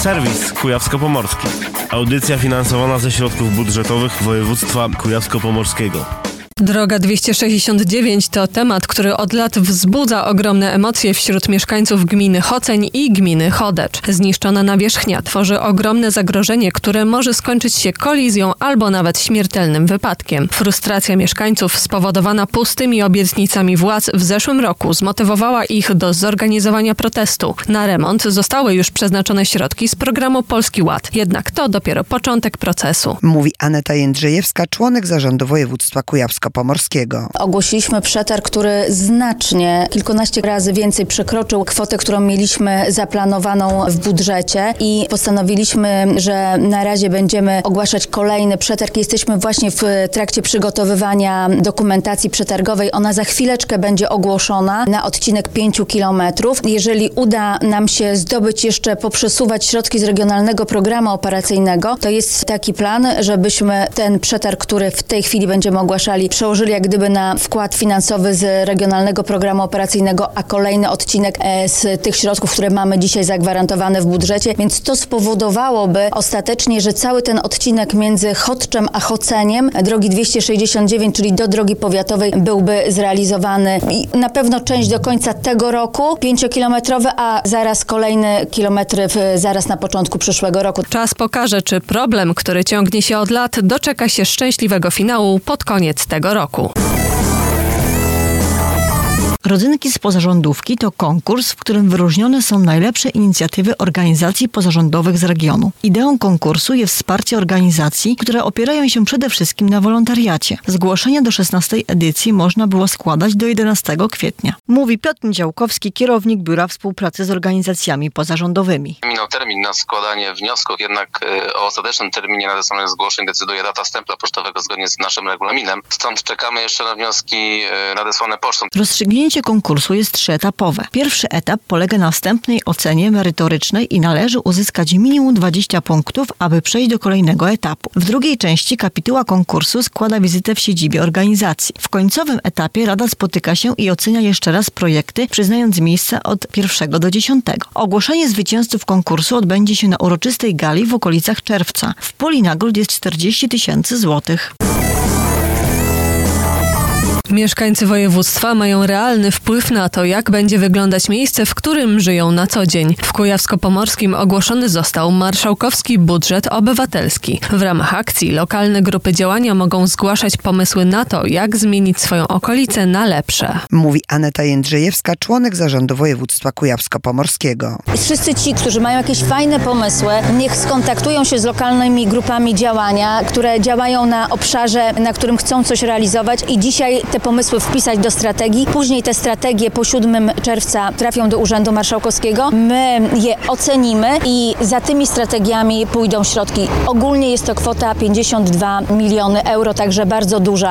Serwis Kujawsko-Pomorski. Audycja finansowana ze środków budżetowych województwa kujawsko-pomorskiego. Droga 269 to temat, który od lat wzbudza ogromne emocje wśród mieszkańców gminy Choceń i gminy Chodecz. Zniszczona nawierzchnia tworzy ogromne zagrożenie, które może skończyć się kolizją albo nawet śmiertelnym wypadkiem. Frustracja mieszkańców spowodowana pustymi obietnicami władz w zeszłym roku zmotywowała ich do zorganizowania protestu. Na remont zostały już przeznaczone środki z programu Polski Ład. Jednak to dopiero początek procesu. Mówi Aneta Jędrzejewska, członek zarządu województwa kujawsko-pomorskiego. Ogłosiliśmy przetarg, który znacznie, kilkanaście razy więcej przekroczył kwotę, którą mieliśmy zaplanowaną w budżecie i postanowiliśmy, że na razie będziemy ogłaszać kolejny przetarg. Jesteśmy właśnie w trakcie przygotowywania dokumentacji przetargowej. Ona za chwileczkę będzie ogłoszona na odcinek 5 kilometrów. Jeżeli uda nam się zdobyć jeszcze, poprzesuwać środki z regionalnego programu operacyjnego, to jest taki plan, żebyśmy ten przetarg, który w tej chwili będziemy ogłaszali, przełożyli jak gdyby na wkład finansowy z regionalnego programu operacyjnego, a kolejny odcinek z tych środków, które mamy dzisiaj zagwarantowane w budżecie. Więc to spowodowałoby ostatecznie, że cały ten odcinek między Chodczem a Choceniem, drogi 269, czyli do drogi powiatowej, byłby zrealizowany. I na pewno część do końca tego roku, 5-kilometrowe, a zaraz kolejne kilometry zaraz na początku przyszłego roku. Czas pokaże, czy problem, który ciągnie się od lat, doczeka się szczęśliwego finału pod koniec tego roku. Rodzynki z pozarządówki to konkurs, w którym wyróżnione są najlepsze inicjatywy organizacji pozarządowych z regionu. Ideą konkursu jest wsparcie organizacji, które opierają się przede wszystkim na wolontariacie. Zgłoszenia do 16. edycji można było składać do 11 kwietnia. Mówi Piotr Działkowski, kierownik Biura Współpracy z Organizacjami Pozarządowymi. Minął termin na składanie wniosków, jednak o ostatecznym terminie nadesłanych zgłoszeń decyduje data stempla pocztowego zgodnie z naszym regulaminem. Stąd czekamy jeszcze na wnioski nadesłane pocztą. Rozstrzygnięcie konkursu jest trzyetapowe. Pierwszy etap polega na wstępnej ocenie merytorycznej i należy uzyskać minimum 20 punktów, aby przejść do kolejnego etapu. W drugiej części kapituła konkursu składa wizytę w siedzibie organizacji. W końcowym etapie Rada spotyka się i ocenia jeszcze raz projekty, przyznając miejsca od 1 do 10. Ogłoszenie zwycięzców konkursu odbędzie się na uroczystej gali w okolicach czerwca. W puli nagród jest 40 000 złotych. Mieszkańcy województwa mają realny wpływ na to, jak będzie wyglądać miejsce, w którym żyją na co dzień. W Kujawsko-Pomorskim ogłoszony został marszałkowski budżet obywatelski. W ramach akcji lokalne grupy działania mogą zgłaszać pomysły na to, jak zmienić swoją okolicę na lepsze. Mówi Aneta Jędrzejewska, członek zarządu województwa kujawsko-pomorskiego. Wszyscy ci, którzy mają jakieś fajne pomysły, niech skontaktują się z lokalnymi grupami działania, które działają na obszarze, na którym chcą coś realizować i dzisiaj te pomysły wpisać do strategii. Później te strategie po 7 czerwca trafią do Urzędu Marszałkowskiego. My je ocenimy i za tymi strategiami pójdą środki. Ogólnie jest to kwota 52 miliony euro, także bardzo duża.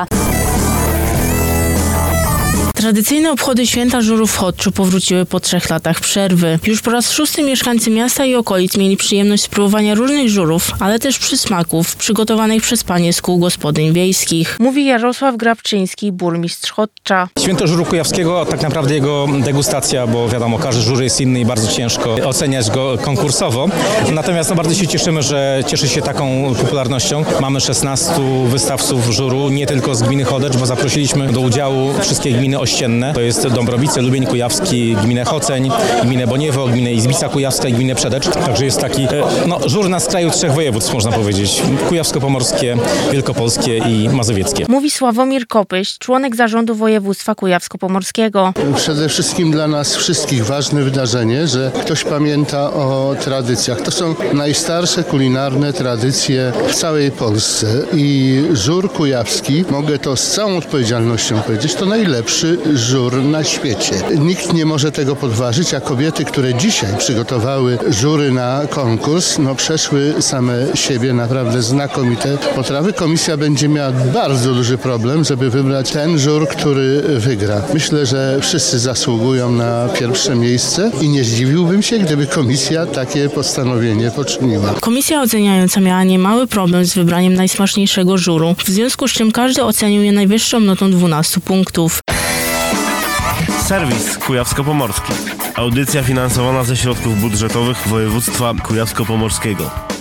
Tradycyjne obchody święta żurów w Chodczu powróciły po 3 latach przerwy. Już po raz 6 mieszkańcy miasta i okolic mieli przyjemność spróbowania różnych żurów, ale też przysmaków przygotowanych przez panie z kół gospodyń wiejskich. Mówi Jarosław Grabczyński, burmistrz Chodcza. Święto żuru kujawskiego, tak naprawdę jego degustacja, bo wiadomo, każdy żur jest inny i bardzo ciężko oceniać go konkursowo. Natomiast bardzo się cieszymy, że cieszy się taką popularnością. Mamy 16 wystawców żuru, nie tylko z gminy Chodecz, bo zaprosiliśmy do udziału wszystkie gminy ościenne. To jest Dąbrowice, Lubień Kujawski, gminę Choceń, gminę Boniewo, gminę Izbica Kujawska i gminę Przedecz. Także jest taki żur na skraju 3 województw, można powiedzieć. Kujawsko-pomorskie, wielkopolskie i mazowieckie. Mówi Sławomir Kopyś, członek zarządu województwa kujawsko-pomorskiego. Przede wszystkim dla nas wszystkich ważne wydarzenie, że ktoś pamięta o tradycjach. To są najstarsze kulinarne tradycje w całej Polsce i żur kujawski, mogę to z całą odpowiedzialnością powiedzieć, to najlepszy żur na świecie. Nikt nie może tego podważyć, a kobiety, które dzisiaj przygotowały żury na konkurs, przeszły same siebie naprawdę znakomite potrawy. Komisja będzie miała bardzo duży problem, żeby wybrać ten żur, który wygra. Myślę, że wszyscy zasługują na pierwsze miejsce i nie zdziwiłbym się, gdyby komisja takie postanowienie poczyniła. Komisja oceniająca miała niemały problem z wybraniem najsmaczniejszego żuru, w związku z czym każdy ocenił je najwyższą notą 12 punktów. Serwis Kujawsko-Pomorski. Audycja finansowana ze środków budżetowych województwa kujawsko-pomorskiego.